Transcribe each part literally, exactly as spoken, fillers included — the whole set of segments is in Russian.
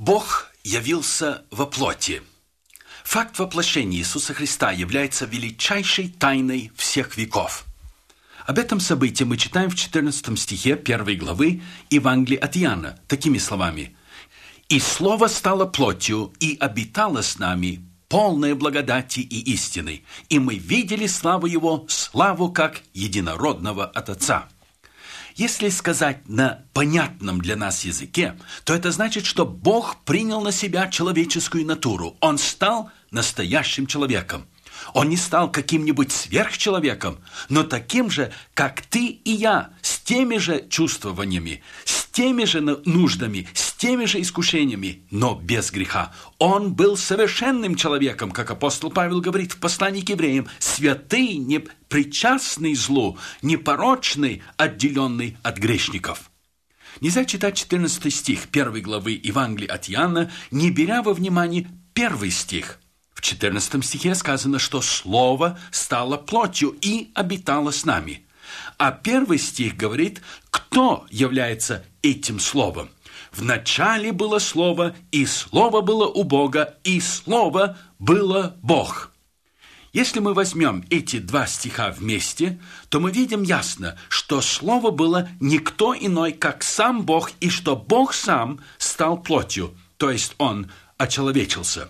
Бог явился во плоти. Факт воплощения Иисуса Христа является величайшей тайной всех веков. Об этом событии мы читаем в четырнадцатом стихе первой главы Евангелия от Иоанна такими словами: «И Слово стало плотью и обитало с нами, полное благодати и истины, и мы видели славу Его, славу как единородного от Отца». Если сказать на понятном для нас языке, то это значит, что Бог принял на себя человеческую натуру. Он стал настоящим человеком. Он не стал каким-нибудь сверхчеловеком, но таким же, как ты и я, с теми же чувствованиями, с теми же нуждами, с теми же искушениями, но без греха. Он был совершенным человеком, как апостол Павел говорит в послании к евреям, святый, непричастный злу, непорочный, отделенный от грешников. Нельзя читать четырнадцатый стих первой главы Евангелия от Иоанна, не беря во внимание первый стих. В четырнадцатом стихе сказано, что Слово стало плотью и обитало с нами. А первый стих говорит, кто является этим Словом. «Вначале было Слово, и Слово было у Бога, и Слово было Бог». Если мы возьмем эти два стиха вместе, то мы видим ясно, что Слово было никто иной, как сам Бог, и что Бог сам стал плотью, то есть Он очеловечился.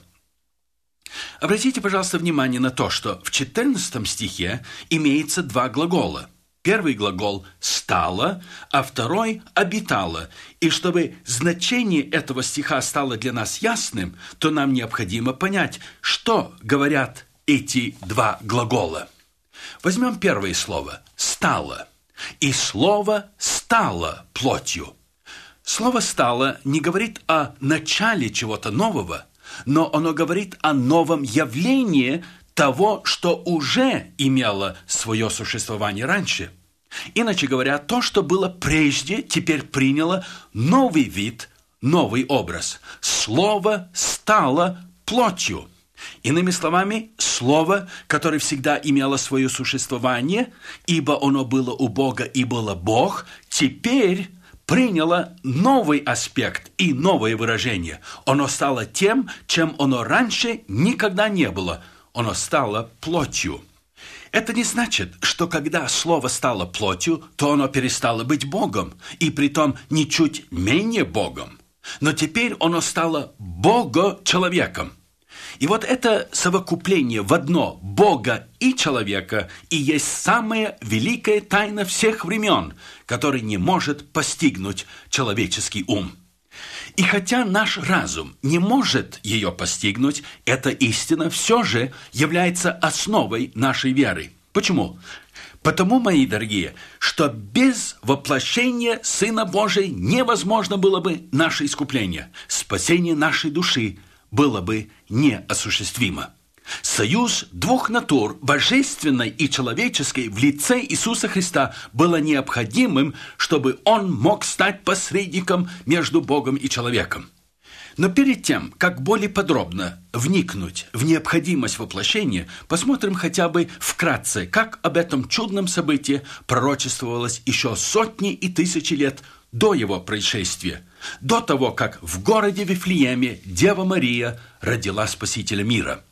Обратите, пожалуйста, внимание на то, что в четырнадцатом стихе имеется два глагола. Первый глагол «стало», а второй «обитало». И чтобы значение этого стиха стало для нас ясным, то нам необходимо понять, что говорят эти два глагола. Возьмем первое слово «стало». И слово «стало» плотью. Слово «стало» не говорит о начале чего-то нового, но оно говорит о новом явлении того, что уже имело свое существование раньше. Иначе говоря, то, что было прежде, теперь приняло новый вид, новый образ. Слово стало плотью. Иными словами, Слово, которое всегда имело свое существование, ибо оно было у Бога и было Бог, теперь приняло новый аспект и новое выражение. Оно стало тем, чем оно раньше никогда не было. Оно стало плотью. Это не значит, что когда Слово стало плотью, то оно перестало быть Богом, и притом ничуть менее Богом. Но теперь оно стало Бога-человеком. И вот это совокупление в одно Бога и человека и есть самая великая тайна всех времен, которая не может постигнуть человеческий ум. И хотя наш разум не может ее постигнуть, эта истина все же является основой нашей веры. Почему? Потому, мои дорогие, что без воплощения Сына Божия невозможно было бы наше искупление, спасение нашей души было бы неосуществимо. Союз двух натур, божественной и человеческой, в лице Иисуса Христа было необходимым, чтобы Он мог стать посредником между Богом и человеком. Но перед тем, как более подробно вникнуть в необходимость воплощения, посмотрим хотя бы вкратце, как об этом чудном событии пророчествовалось еще сотни и тысячи лет до его происшествия, до того, как в городе Вифлееме Дева Мария родила Спасителя мира.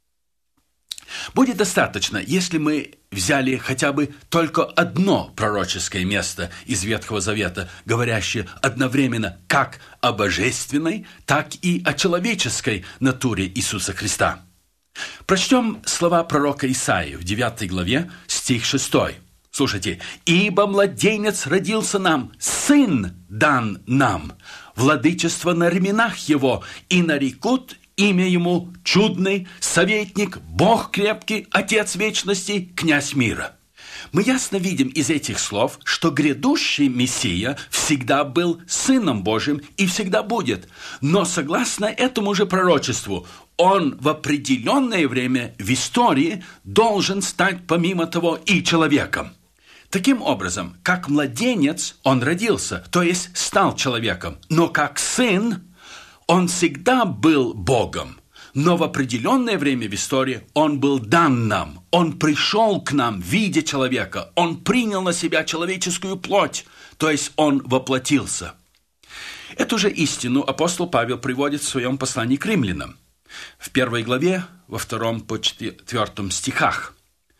Будет достаточно, если мы взяли хотя бы только одно пророческое место из Ветхого Завета, говорящее одновременно как о божественной, так и о человеческой натуре Иисуса Христа. Прочтем слова пророка Исаии в девятой главе, стих шестой. Слушайте. «Ибо младенец родился нам, сын дан нам, владычество на ременах его, и нарекут имя ему чудный, советник, Бог крепкий, Отец вечности, князь мира». Мы ясно видим из этих слов, что грядущий Мессия всегда был Сыном Божьим и всегда будет. Но согласно этому же пророчеству, он в определенное время в истории должен стать, помимо того, и человеком. Таким образом, как младенец он родился, то есть стал человеком, но как сын он всегда был Богом, но в определенное время в истории он был дан нам, он пришел к нам в виде человека, он принял на себя человеческую плоть, то есть он воплотился. Эту же истину апостол Павел приводит в своем послании к римлянам. В первой главе, во втором по четвертом стихах.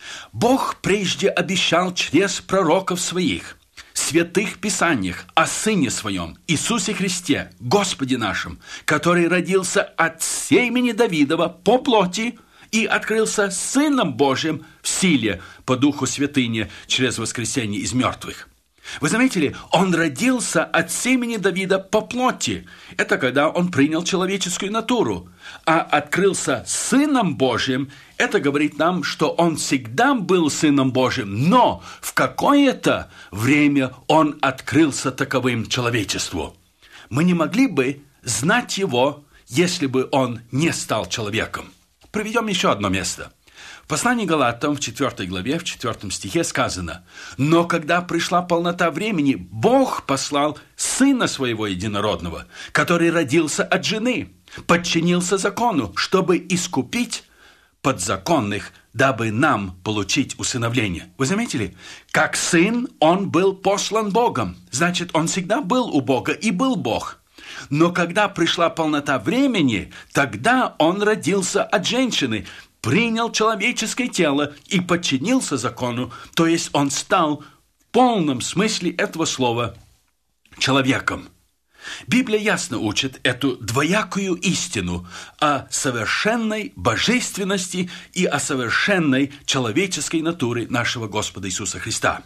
«Бог прежде обещал через пророков своих, в святых писаниях, о Сыне Своем, Иисусе Христе, Господе нашем, который родился от семени Давидова по плоти и открылся Сыном Божьим в силе по Духу Святыни через воскресение из мертвых». Вы заметили, он родился от семени Давида по плоти. Это когда он принял человеческую натуру. А открылся Сыном Божьим, это говорит нам, что он всегда был Сыном Божьим, но в какое-то время он открылся таковым человечеству. Мы не могли бы знать его, если бы он не стал человеком. Приведем еще одно место. В послании Галатам в четвёртой главе, в четвёртом стихе сказано: «Но когда пришла полнота времени, Бог послал Сына Своего Единородного, который родился от жены, подчинился закону, чтобы искупить подзаконных, дабы нам получить усыновление». Вы заметили? Как сын он был послан Богом. Значит, он всегда был у Бога и был Бог. Но когда пришла полнота времени, тогда он родился от женщины, принял человеческое тело и подчинился закону, то есть он стал в полном смысле этого слова человеком. Библия ясно учит эту двоякую истину о совершенной божественности и о совершенной человеческой натуре нашего Господа Иисуса Христа.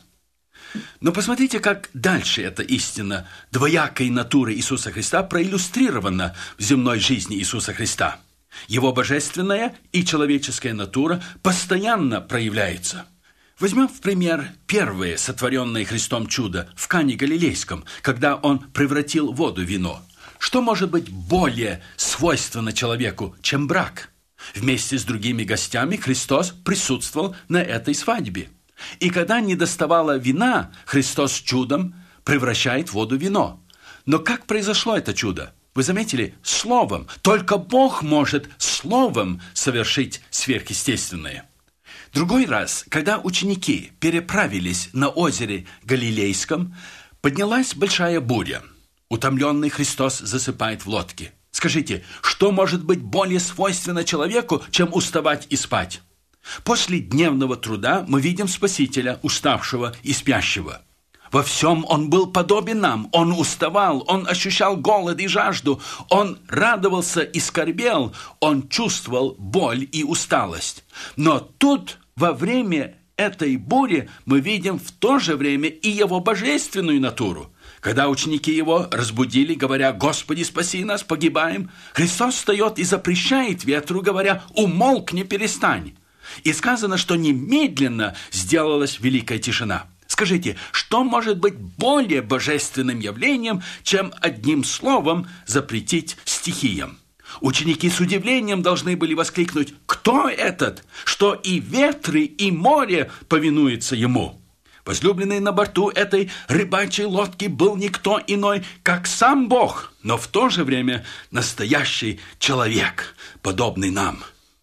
Но посмотрите, как дальше эта истина двоякой натуры Иисуса Христа проиллюстрирована в земной жизни Иисуса Христа. Его божественная и человеческая натура постоянно проявляется. Возьмем в пример первое сотворенное Христом чудо в Кане Галилейском, когда он превратил воду в вино. Что может быть более свойственно человеку, чем брак? Вместе с другими гостями Христос присутствовал на этой свадьбе. И когда не доставало вина, Христос чудом превращает воду в вино. Но как произошло это чудо? Вы заметили? Словом. Только Бог может словом совершить сверхъестественное. Другой раз, когда ученики переправились на озере Галилейском, поднялась большая буря. Утомленный Христос засыпает в лодке. Скажите, что может быть более свойственно человеку, чем уставать и спать? После дневного труда мы видим Спасителя, уставшего и спящего. Во всем он был подобен нам. Он уставал, он ощущал голод и жажду, он радовался и скорбел, он чувствовал боль и усталость. Но тут, во время этой бури, мы видим в то же время и его божественную натуру. Когда ученики его разбудили, говоря: «Господи, спаси нас, погибаем», Христос встает и запрещает ветру, говоря: «Умолкни, перестань». И сказано, что немедленно сделалась великая тишина. Скажите, что может быть более божественным явлением, чем одним словом запретить стихиям? Ученики с удивлением должны были воскликнуть: «Кто этот, что и ветры, и море повинуются ему?» Возлюбленный, на борту этой рыбачьей лодки был никто иной, как сам Бог, но в то же время настоящий человек, подобный нам.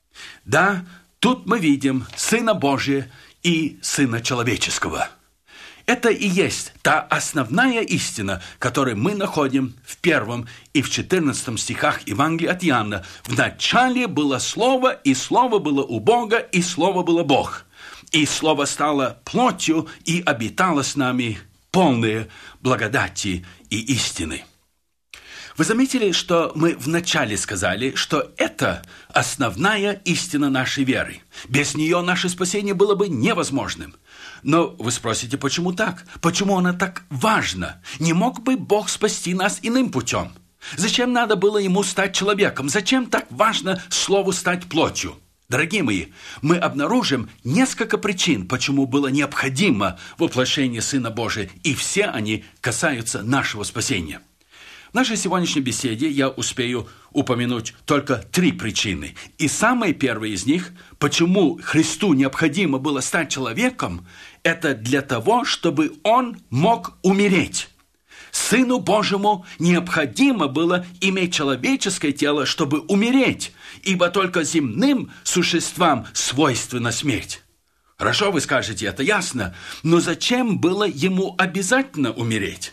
Да, тут мы видим Сына Божия и Сына Человеческого. Это и есть та основная истина, которую мы находим в первом и в четырнадцатом стихах Евангелия от Иоанна. В начале было Слово, и Слово было у Бога, и Слово было Бог. И Слово стало плотью и обитало с нами, полное благодати и истины. Вы заметили, что мы вначале сказали, что это основная истина нашей веры. Без нее наше спасение было бы невозможным. Но вы спросите, почему так? Почему она так важна? Не мог бы Бог спасти нас иным путем? Зачем надо было ему стать человеком? Зачем так важно слову стать плотью? Дорогие мои, мы обнаружим несколько причин, почему было необходимо воплощение Сына Божия, и все они касаются нашего спасения. В нашей сегодняшней беседе я успею упомянуть только три причины. И самая первая из них, почему Христу необходимо было стать человеком, это для того, чтобы Он мог умереть. Сыну Божьему необходимо было иметь человеческое тело, чтобы умереть, ибо только земным существам свойственна смерть. Хорошо, вы скажете, это ясно, но зачем было ему обязательно умереть?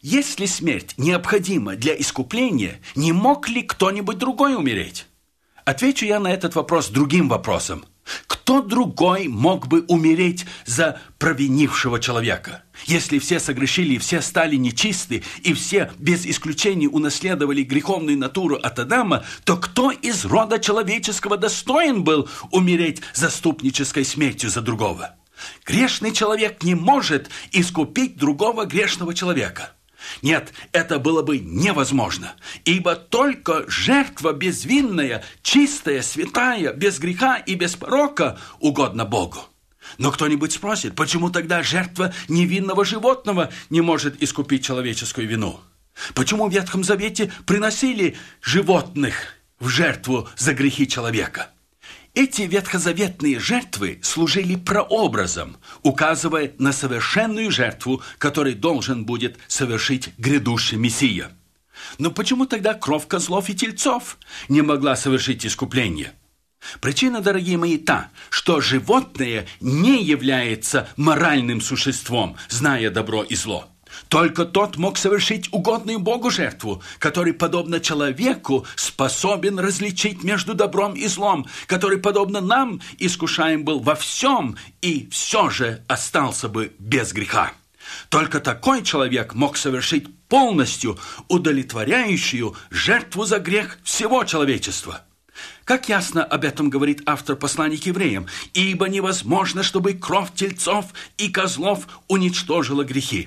Если смерть необходима для искупления, не мог ли кто-нибудь другой умереть? Отвечу я на этот вопрос другим вопросом. Кто другой мог бы умереть за провинившего человека? Если все согрешили, все стали нечисты, и все без исключения унаследовали греховную натуру от Адама, то кто из рода человеческого достоин был умереть заступнической смертью за другого? Грешный человек не может искупить другого грешного человека. Нет, это было бы невозможно, ибо только жертва безвинная, чистая, святая, без греха и без порока угодна Богу. Но кто-нибудь спросит, почему тогда жертва невинного животного не может искупить человеческую вину? Почему в Ветхом Завете приносили животных в жертву за грехи человека? Эти ветхозаветные жертвы служили прообразом, указывая на совершенную жертву, которую должен будет совершить грядущий Мессия. Но почему тогда кровь козлов и тельцов не могла совершить искупление? Причина, дорогие мои, та, что животное не является моральным существом, зная добро и зло. Только тот мог совершить угодную Богу жертву, который, подобно человеку, способен различить между добром и злом, который, подобно нам, искушаем был во всем и все же остался бы без греха. Только такой человек мог совершить полностью удовлетворяющую жертву за грех всего человечества. Как ясно об этом говорит автор послания к евреям, «Ибо невозможно, чтобы кровь тельцов и козлов уничтожила грехи».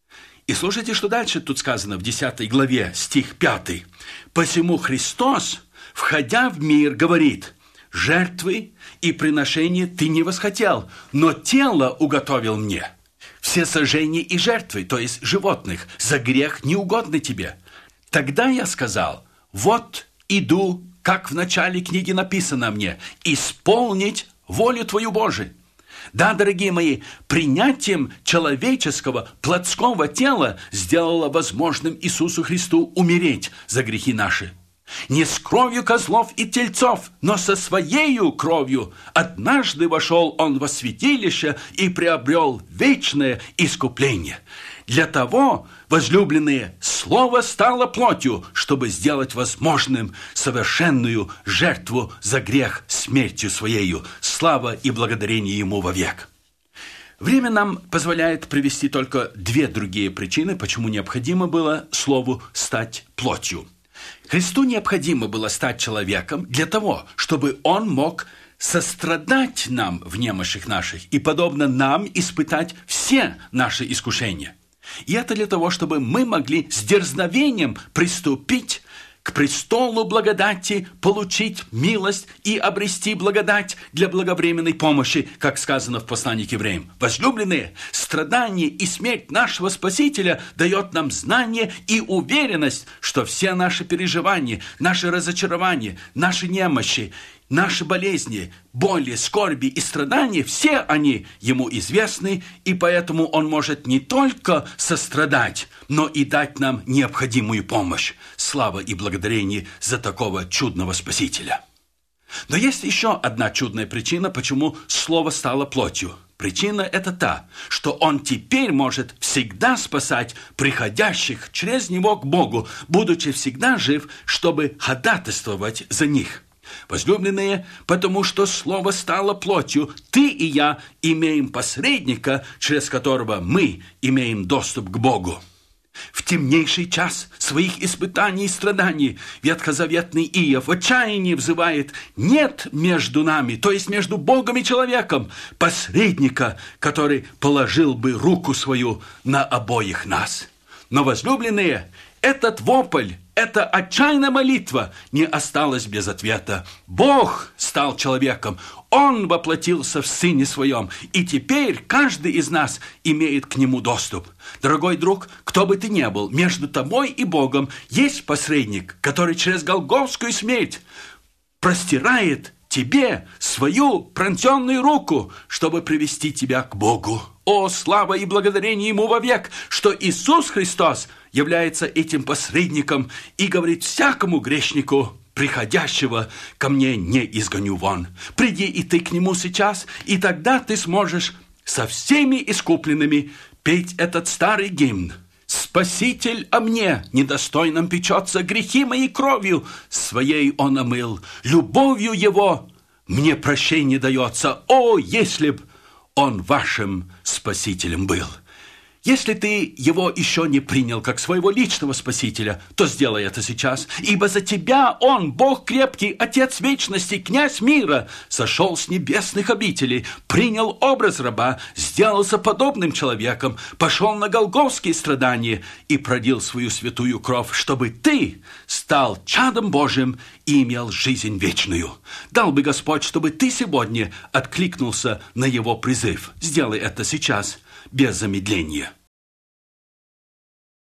И слушайте, что дальше тут сказано в десятой главе, стих пятый. «Посему Христос, входя в мир, говорит, жертвы и приношения ты не восхотел, но тело уготовил мне. Все сожжения и жертвы, то есть животных, за грех не угодны тебе. Тогда я сказал, вот иду, как в начале книги написано мне, исполнить волю твою Божию». Да, дорогие мои, принятием человеческого плотского тела сделало возможным Иисусу Христу умереть за грехи наши. Не с кровью козлов и тельцов, но со своею кровью однажды вошел он во святилище и приобрел вечное искупление. Для того, возлюбленные, Слово стало плотью, чтобы сделать возможным совершенную жертву за грех смертью Своею. Слава и благодарение Ему вовек. Время нам позволяет привести только две другие причины, почему необходимо было Слову стать плотью. Христу необходимо было стать человеком для того, чтобы Он мог сострадать нам в немощах наших и, подобно нам, испытать все наши искушения. И это для того, чтобы мы могли с дерзновением приступить к престолу благодати, получить милость и обрести благодать для благовременной помощи, как сказано в послании к евреям. Возлюбленные, страдания и смерть нашего Спасителя дает нам знание и уверенность, что все наши переживания, наши разочарования, наши немощи, наши болезни, боли, скорби и страдания, все они Ему известны, и поэтому Он может не только сострадать, но и дать нам необходимую помощь. Слава и благодарение за такого чудного Спасителя. Но есть еще одна чудная причина, почему Слово стало плотью. Причина это та, что Он теперь может всегда спасать приходящих через Него к Богу, будучи всегда жив, чтобы ходатайствовать за них. Возлюбленные, потому что Слово стало плотью, ты и я имеем посредника, через которого мы имеем доступ к Богу. В темнейший час своих испытаний и страданий ветхозаветный Иов в отчаянии взывает: нет между нами, то есть между Богом и человеком, посредника, который положил бы руку свою на обоих нас. Но, возлюбленные, этот вопль, эта отчаянная молитва не осталась без ответа. Бог стал человеком, Он воплотился в Сыне Своем, и теперь каждый из нас имеет к Нему доступ. Дорогой друг, кто бы ты ни был, между тобой и Богом есть посредник, который через Голгофскую смерть простирает тебе свою пронзенную руку, чтобы привести тебя к Богу. О, слава и благодарение Ему вовек, что Иисус Христос является этим посредником и говорит всякому грешнику: приходящего ко мне не изгоню вон. Приди и ты к Нему сейчас, и тогда ты сможешь со всеми искупленными петь этот старый гимн. Спаситель о мне, недостойном печется, грехи мои кровью своей он омыл. Любовью его мне прощение дается. О, если б он вашим спасителем был! Если ты его еще не принял как своего личного спасителя, то сделай это сейчас, ибо за тебя он, Бог крепкий, Отец вечности, князь мира, сошел с небесных обителей, принял образ раба, сделался подобным человеком, пошел на голгофские страдания и пролил свою святую кровь, чтобы ты стал чадом Божьим и имел жизнь вечную. Дал бы Господь, чтобы ты сегодня откликнулся на его призыв. Сделай это сейчас, без замедления.